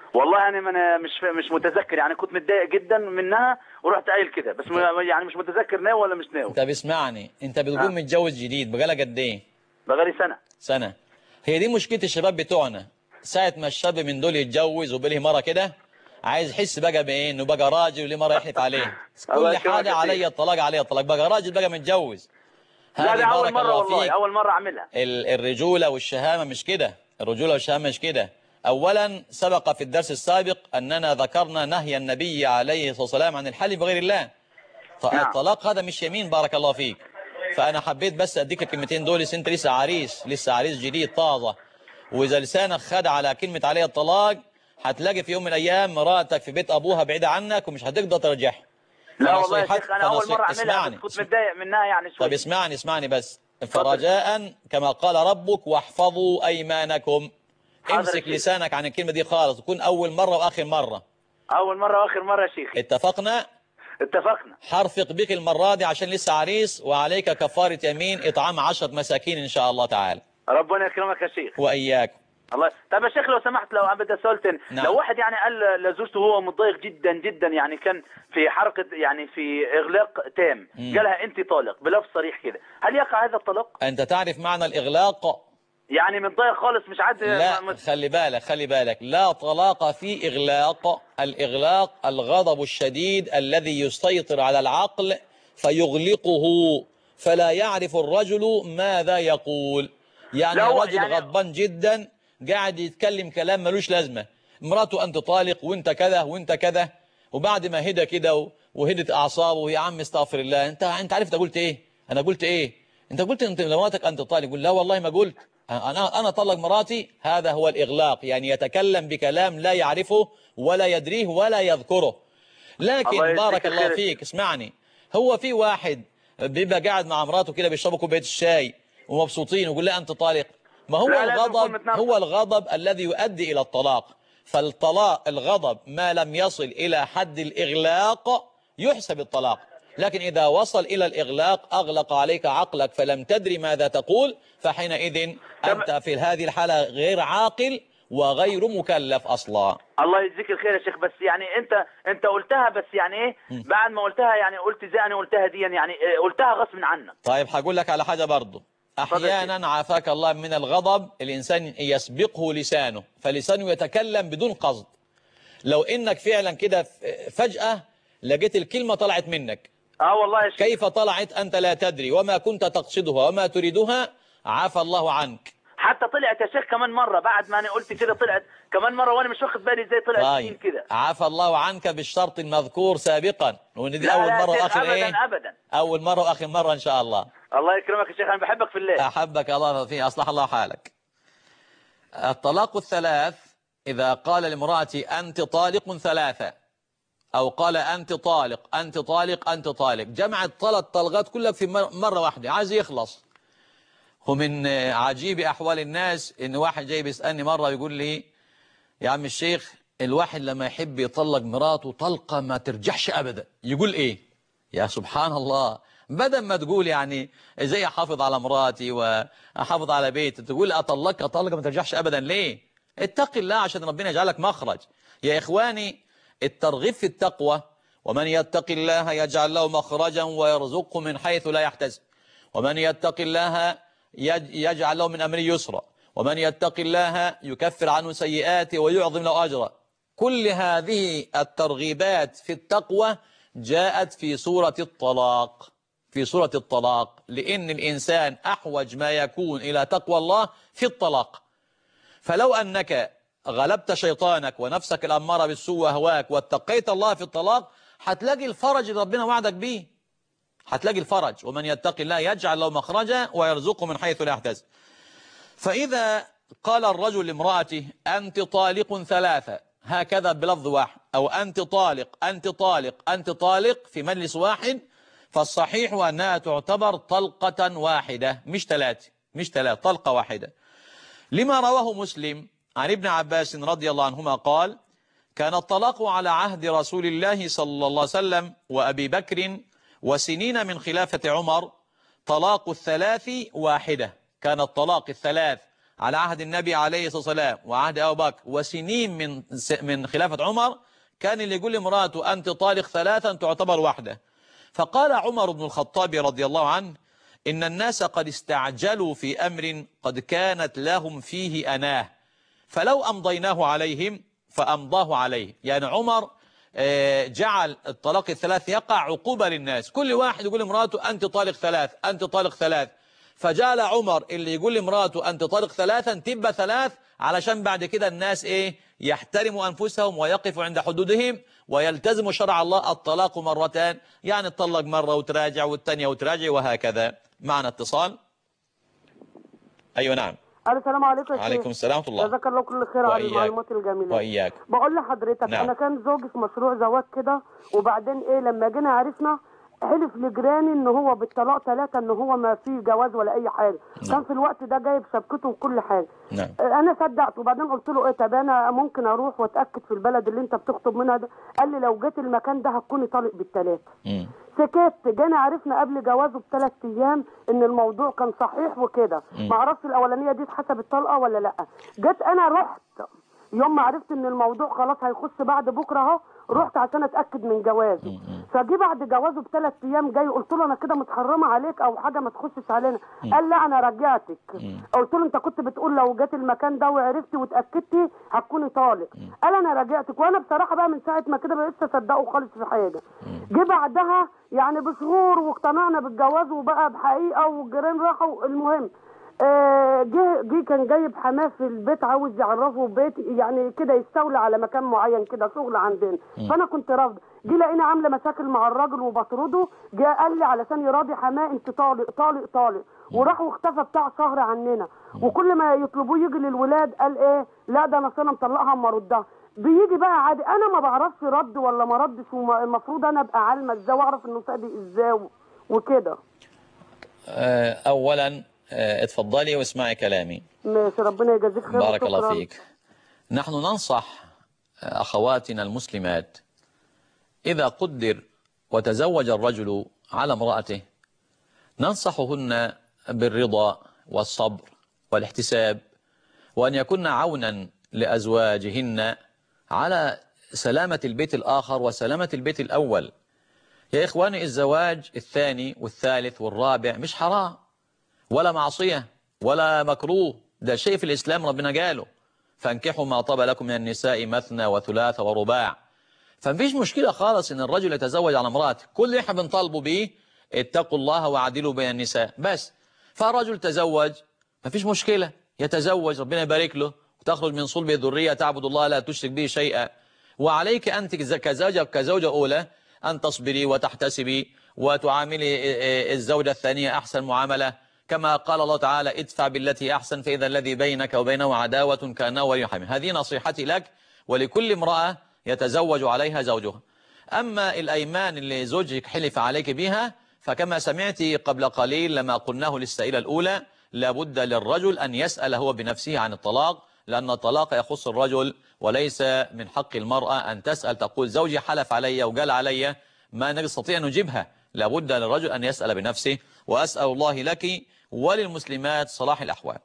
والله انا من مش مش متذكر، يعني كنت متضايق جدا منها ورحت قايل كده، بس يعني مش متذكر ناوي ولا مش ناوي. انت بسمعني، انت بتقول آه. متجوز جديد، بقالك قد ايه؟ بقالي سنه. سنه. هي دي مشكله الشباب بتوعنا، ساعه ما الشاب من دول يتجوز وبله مره كده عايز يحس بقى بايه، انه بقى راجل وليه مره يحلف عليه كل حاجه عليا الطلاق عليا الطلاق، بقى راجل بقى متجوز. لا ده اول بارك مره الله والله فيك. اول مره اعملها. الرجوله والشهامه مش كده، الرجوله والشهامه مش كده. اولا سبق في الدرس السابق اننا ذكرنا نهي النبي عليه الصلاه والسلام عن الحلف بغير الله. فالطلاق هذا مش يمين، بارك الله فيك. فانا حبيت بس اديك الكلمتين دول، انت لسه عريس، لسه عريس جديد طازه، واذا لسانك خد على كلمه عليه الطلاق هتلاقي في يوم من الايام مراتك في بيت ابوها بعيده عنك ومش هتقدر ترجعها. لا والله يا شيخ انا اول مره اعملها، بس كنت متضايق منها يعني شويه. طب اسمعني اسمعني بس، فرجاء كما قال ربك واحفظوا ايمانكم، امسك لسانك عن الكلمه دي خالص، تكون اول مره واخر مره. اول مره واخر مره يا شيخ. اتفقنا؟ اتفقنا. حرفق بك المره دي عشان لسه عريس، وعليك كفاره يمين اطعام عشرة مساكين ان شاء الله تعالى. ربنا يكرمك يا شيخ. واياكم. الله. طب يا شيخ لو سمحت، لو بدي اسال تاني، نعم. لو واحد يعني قال لزوجته وهو متضايق جدا جدا، يعني كان في حركه يعني في اغلاق تام، قالها انت طالق بلفظ صريح كده، هل يقع هذا الطلاق؟ انت تعرف معنى الاغلاق؟ يعني متضايق خالص مش عاد. لا مت... خلي بالك خلي بالك، لا طلاق في اغلاق. الاغلاق الغضب الشديد الذي يسيطر على العقل فيغلقه، فلا يعرف الرجل ماذا يقول. يعني رجل يعني... غضبان جدا قاعد يتكلم كلام ملوش لازمه، مراته انت طالق وانت كذا وانت كذا، وبعد ما هدى كده وهدت اعصابه، يا عم استغفر الله، انت انت عارف انت قلت ايه؟ انا قلت ايه؟ انت قلت انت مراتك انت طالق. يقول لا والله ما قلت، انا انا طلق مراتي. هذا هو الاغلاق، يعني يتكلم بكلام لا يعرفه ولا يدريه ولا يذكره. لكن الله بارك الله فيك اسمعني، هو في واحد بيبقى قاعد مع مراته كده بيشربوا كوبايه الشاي ومبسوطين ويقول لا انت طالق. ما هو لا الغضب هو الغضب الذي يؤدي إلى الطلاق. فالطلاق الغضب ما لم يصل إلى حد الإغلاق يحسب الطلاق، لكن إذا وصل إلى الإغلاق أغلق عليك عقلك فلم تدري ماذا تقول، فحينئذ أنت في هذه الحالة غير عاقل وغير مكلف أصلا. الله يجزيك الخير يا شيخ. بس يعني أنت أنت قلتها، بس يعني إيه بعد ما قلتها يعني قلت زي أنا قلتها دي، يعني قلتها غصب عنك. طيب هقول لك على حاجة برضه. أحيانا عافاك الله من الغضب الإنسان يسبقه لسانه، فلسانه يتكلم بدون قصد. لو إنك فعلا كده فجأة لقيت الكلمة طلعت منك، اه والله يا شيخ، كيف طلعت أنت لا تدري وما كنت تقصدها وما تريدها، عافى الله عنك. حتى طلعت يا شيخ كمان مرة بعد ما أنا قلت كده، طلعت كمان مرة وأنا مش واخد بالي إزاي طلعت طيب. كده. عافى الله عنك بالشرط المذكور سابقا، وإن دي لا أول لا مرة وآخر أبدا إيه؟ أبدا أول مرة وآخر مرة إن شاء الله. الله يكرمك يا شيخ، أنا بحبك في الله. أحبك الله فيه، أصلح الله حالك. الطلاق الثلاث إذا قال لامرأتي أنت طالق ثلاثة، أو قال أنت طالق أنت طالق أنت طالق، جمع الثلاث طلقات كلها في مرة واحدة، عايز يخلص. ومن عجيب أحوال الناس إن واحد جاي بيسألني مرة يقول لي يا عم الشيخ، الواحد لما يحب يطلق مراته طلقة ما ترجعش أبدا يقول إيه؟ يا سبحان الله، بدل ما تقول يعني ازاي احافظ على مراتي واحافظ على بيتي، تقول اطلقها طلقه ما ترجعش ابدا ليه؟ اتق الله عشان ربنا يجعلك مخرج. يا اخواني الترغيب في التقوى، ومن يتق الله يجعل له مخرجا ويرزقه من حيث لا يحتسب، ومن يتق الله يجعل له من امره يسرا، ومن يتق الله يكفر عنه سيئاته ويعظم له اجرا. كل هذه الترغيبات في التقوى جاءت في سورة الطلاق، في سورة الطلاق، لأن الإنسان أحوج ما يكون إلى تقوى الله في الطلاق. فلو أنك غلبت شيطانك ونفسك الأمارة بالسوء وهواك واتقيت الله في الطلاق، هتلاقي الفرج اللي ربنا وعدك به، هتلاقي الفرج. ومن يتق الله يجعل له مخرجا ويرزقه من حيث لا يحتسب. فإذا قال الرجل لامرأته أنت طالق ثلاثة هكذا بلفظ واحد، أو أنت طالق أنت طالق أنت طالق في مجلس واحد، فالصحيح أنها تعتبر طلقة واحدة مش ثلاثة، مش ثلاثة، طلقة واحدة. لما رواه مسلم عن ابن عباس رضي الله عنهما قال كان الطلاق على عهد رسول الله صلى الله عليه وسلم وأبي بكر وسنين من خلافة عمر طلاق الثلاث واحدة. كان الطلاق الثلاث على عهد النبي عليه الصلاة والسلام وعهد أبو بكر وسنين من من خلافة عمر كان اللي يقول لامرأته أنت طالق ثلاثا تعتبر واحدة. فقال عمر بن الخطاب رضي الله عنه إن الناس قد استعجلوا في أمر قد كانت لهم فيه أناه فلو أمضيناه عليهم فأمضاه عليه. يعني عمر جعل الطلاق الثلاث يقع عقوبة للناس، كل واحد يقول لامرأته أنت طالق ثلاث أنت طالق ثلاث، فجعل عمر اللي يقول لامرأته أنت طالق ثلاثا تبقى ثلاث علشان بعد كده الناس إيه يحترموا أنفسهم ويقفوا عند حدودهم ويلتزموا شرع الله. الطلاق مرتان يعني تطلق مرة وتراجع والثانية وتراجع وهكذا. معنا اتصال. أيوة نعم. السلام عليكم يا شيخ. عليكم السلام ورحمة الله. جزاك الله كل خير على المعلومات الجميلة. وإياك. بقول لحضرتك نعم. أنا كان زوجي في مشروع زواج كده، وبعدين إيه لما جينا عرفنا حلف لجيراني إن هو بالطلاق ثلاثة إن هو ما فيه جواز ولا أي حاجة. نعم. كان في الوقت ده جايب شبكته وكل حاجة. نعم. أنا صدقت، وبعدين قلت له إيه طب أنا ممكن أروح وأتأكد في البلد اللي أنت بتخطب منها ده؟ قال لي لو جيت المكان ده هتكوني طالق بالثلاثة. سكت. جينا عرفنا قبل جوازه بثلاث ايام ان الموضوع كان صحيح وكده. ما اعرفش الاولانيه دي اتحسبت طلقه ولا لا. جيت انا رحت يوم ما عرفت ان الموضوع خلاص هيخش بعد بكره اهو، رحت عشان اتاكد من جوازه. فجي بعد جوازه بثلاث ايام جاي قلت له انا كده متحرمه عليك او حاجه ما تخشش علينا. قال لا انا رجعتك. قلت له انت كنت بتقول لو جيت المكان ده وعرفتي واتاكدتي هتكوني طالق. قال انا رجعتك. وانا بصراحه بقى من ساعه ما كده ما بقتش اصدقه خالص في حاجه. جه بعدها يعني بشهور واقتنعنا بالجواز وبقى بحقيقه والجيران راحوا. المهم آه جه جه كان جايب حماه في البيت عاوز يعرفه بيت يعني كده يستولي على مكان معين كده شغل عندنا. فانا كنت رافضه. جه لقينا عامله مشاكل مع الراجل وبطرده. جه قال لي علشان يراضي حماه انت طالق طالق طالق، وراح واختفى بتاع شهر عننا. وكل ما يطلبوه يجي للولاد قال ايه لا ده انا انا مطلقها اما اردها. بيجي بقى عادي. انا ما بعرفش رد ولا ما ردش، والمفروض انا ابقى عالمه ازاي واعرف انه صادق ازاي وكده. اولا اتفضلي واسمعي كلامي. ماشي ربنا يجازيك خير. بارك الله فيك. نحن ننصح اخواتنا المسلمات اذا قدر وتزوج الرجل على امرأته ننصحهن بالرضا والصبر والاحتساب، وأن يكن عونا لأزواجهن على سلامة البيت الآخر وسلامة البيت الأول. يا إخواني الزواج الثاني والثالث والرابع مش حرام ولا معصية ولا مكروه، ده شيء في الإسلام ربنا قاله فانكحوا ما طاب لكم من النساء مثنى وثلاث ورباع. فمفيش مشكلة خالص إن الرجل يتزوج على امرأته، كل اللي احنا بنطالبه بيه اتقوا الله وعدلوا بين النساء بس. فالرجل تزوج مفيش مشكلة، يتزوج ربنا يبارك له وتخرج من صلبه ذرية تعبد الله لا تشرك به شيئا. وعليك أنت كزوجة كزوجة أولى أن تصبري وتحتسبي وتعاملي الزوجة الثانية أحسن معاملة، كما قال الله تعالى ادفع بالتي أحسن فإذا الذي بينك وبينه عداوة كأنه ولي حميم. هذه نصيحتي لك ولكل امرأة يتزوج عليها زوجها. أما الأيمان اللي زوجك حلف عليك بها فكما سمعت قبل قليل لما قلناه للسائلة الأولى لابد للرجل أن يسأل هو بنفسه عن الطلاق، لأن الطلاق يخص الرجل وليس من حق المرأة أن تسأل تقول زوجي حلف علي وقال علي ما نستطيع أن نجيبها. لابد للرجل أن يسأل بنفسه، وأسأل الله لك وللمسلمات صلاح الأحوال.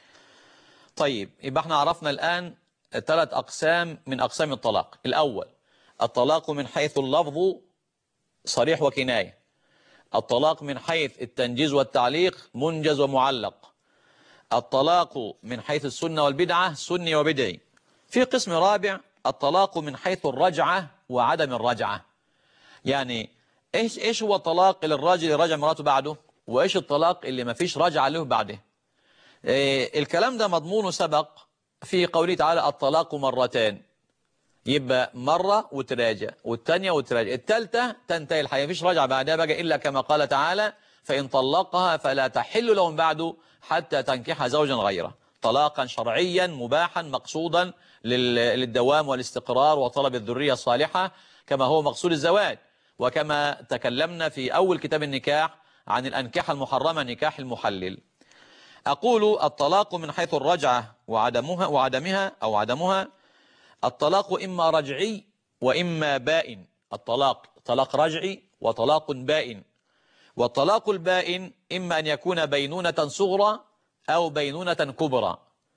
طيب يبقى احنا عرفنا الآن ثلاث أقسام من أقسام الطلاق. الأول الطلاق من حيث اللفظ صريح وكناية، الطلاق من حيث التنجيز والتعليق منجز ومعلق، الطلاق من حيث السنة والبدعة سني وبدعي. في قسم رابع الطلاق من حيث الرجعة وعدم الرجعة. يعني ايش ايش هو الطلاق اللي الراجل يراجع مراته بعده، وايش الطلاق اللي ما فيش رجعة له بعده. إيه الكلام ده مضمونه سبق في قوله تعالى الطلاق مرتين، يبقى مرة وتراجع والثانية وتراجع الثالثة تنتهي الحياة مفيش رجعة بعدها بقى إلا كما قال تعالى فإن طلقها فلا تحل لهم بعد حتى تنكح زوجا غيره. طلاقا شرعيا مباحا مقصودا للدوام والاستقرار وطلب الذرية الصالحة كما هو مقصود الزواج، وكما تكلمنا في أول كتاب النكاح عن الأنكحة المحرمة نكاح المحلل. أقول الطلاق من حيث الرجعة وعدمها وعدمها أو عدمها. الطلاق إما رجعي وإما بائن. الطلاق طلاق رجعي وطلاق بائن. والطلاق البائن إما أن يكون بينونة صغرى أو بينونة كبرى.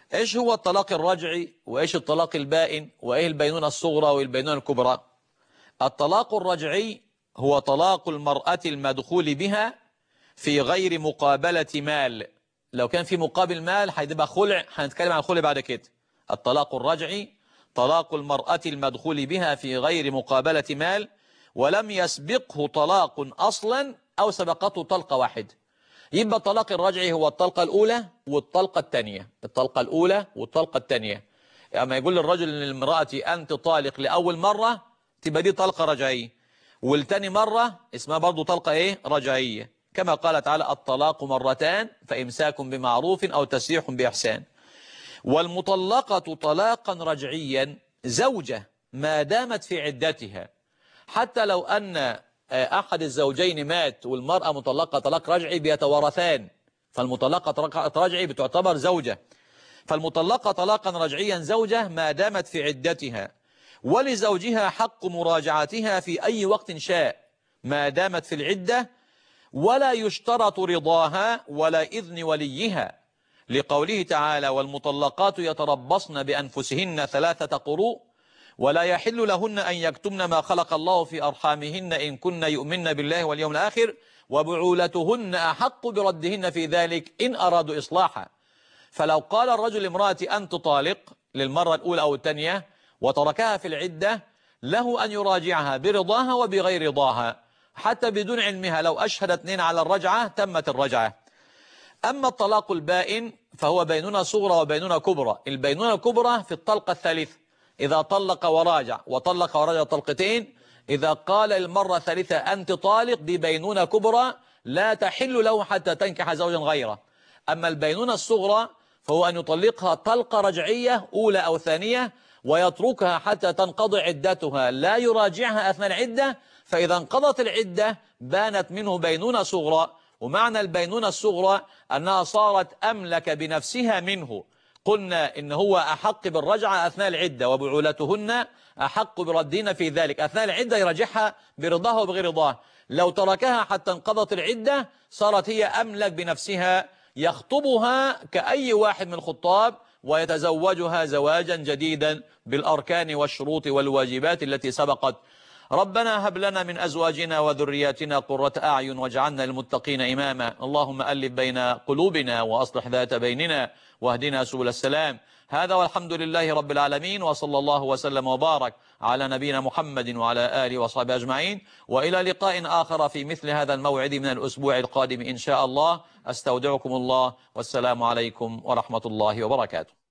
إيش هو الطلاق الرجعي وإيش الطلاق البائن وإيه البينونة الصغرى والبينونة الكبرى؟ الطلاق الرجعي هو طلاق المرأة المدخول بها في غير مقابلة مال. لو كان في مقابل مال هيبقى خلع، هنتكلم عن الخلع بعد كده. الطلاق الرجعي طلاق المرأة المدخول بها في غير مقابلة مال ولم يسبقه طلاق أصلا أو سبقته طلقة واحد. يبقى الطلاق الرجعي هو الطلقة الأولى والطلقة الثانية. الطلقة الأولى والطلقة الثانية. أما يقول للرجل للمرأة أنت طالق لأول مرة تبقى دي طلقة رجعية، والتاني مرة اسمها برضو طلقة إيه؟ رجعية، كما قال تعالى الطلاق مرتان فإمساك بمعروف أو تسريح بإحسان. والمطلقة طلاقا رجعيا زوجة ما دامت في عدتها، حتى لو أن أحد الزوجين مات والمرأة مطلقة طلاق رجعي بيتوارثان، فالمطلقة طلاق رجعي بتعتبر زوجة. فالمطلقة طلاقا رجعيا زوجة ما دامت في عدتها، ولزوجها حق مراجعتها في أي وقت شاء ما دامت في العدة، ولا يشترط رضاها ولا إذن وليها، لقوله تعالى والمطلقات يتربصن بأنفسهن ثلاثة قروء ولا يحل لهن أن يكتمن ما خلق الله في أرحامهن إن كن يؤمن بالله واليوم الآخر وبعولتهن أحق بردهن في ذلك إن أرادوا إصلاحا. فلو قال الرجل لامرأة أنت طالق للمرة الأولى أو الثانية وتركها في العدة، له أن يراجعها برضاها وبغير رضاها، حتى بدون علمها. لو أشهد اثنين على الرجعة تمت الرجعة. أما الطلاق البائن فهو بينونة صغرى وبينونة كبرى. البينونة الكبرى في الطلقة الثالثة، إذا طلق وراجع وطلق وراجع طلقتين، إذا قال المرة الثالثة أنت طالق دي بينونة كبرى لا تحل له حتى تنكح زوجا غيره. أما البينونة الصغرى فهو أن يطلقها طلقة رجعية أولى أو ثانية ويتركها حتى تنقضي عدتها، لا يراجعها أثناء العدة، فإذا انقضت العدة بانت منه بينونة صغرى. ومعنى البينونة الصغرى أنها صارت أملك بنفسها منه. قلنا إن هو أحق بالرجعة أثناء العدة وبعولتهن أحق بردهن في ذلك. أثناء العدة يرجعها برضاها وبغير رضاها. لو تركها حتى انقضت العدة صارت هي أملك بنفسها، يخطبها كأي واحد من الخطاب ويتزوجها زواجا جديدا بالأركان والشروط والواجبات التي سبقت. ربنا هب لنا من أزواجنا وذرياتنا قرة أعين واجعلنا للمتقين إماما. اللهم ألف بين قلوبنا وأصلح ذات بيننا واهدنا سبل السلام. هذا والحمد لله رب العالمين، وصلى الله وسلم وبارك على نبينا محمد وعلى آله وصحبه أجمعين، وإلى لقاء آخر في مثل هذا الموعد من الأسبوع القادم إن شاء الله. أستودعكم الله والسلام عليكم ورحمة الله وبركاته.